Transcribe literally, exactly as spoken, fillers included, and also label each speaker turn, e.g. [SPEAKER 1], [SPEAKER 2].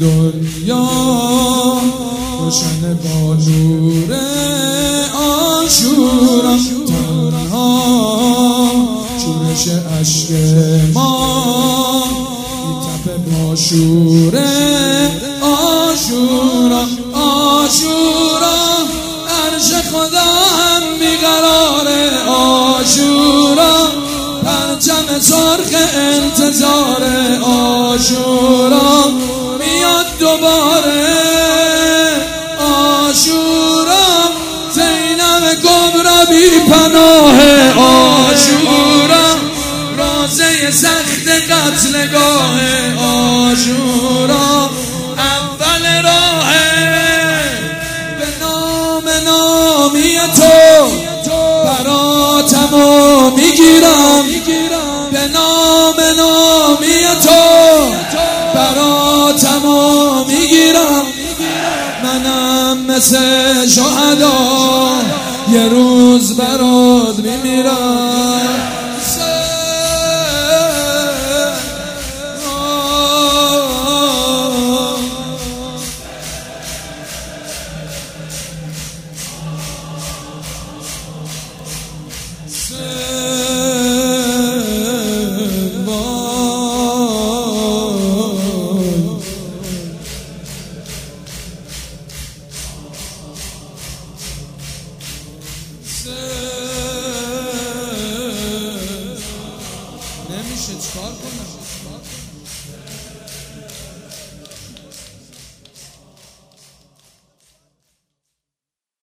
[SPEAKER 1] دنیا روشن با نور عاشورا، تنها شورش اشک ما میتپه با شور عاشورا. عاشورا عرش خدا هم بیقرار، عاشورا پرچم سرخ انتظار، عاشورا میاد دوباره. عاشورا زینب کبری بی پناه، عاشورا روزه سخت قتلگاه، عاشورا اول راه. به نام نامی تو براتمو میگیرم، به نام نامی تو براتمو میگیرم. منم مثل شهدا یه روز برات میمیرم.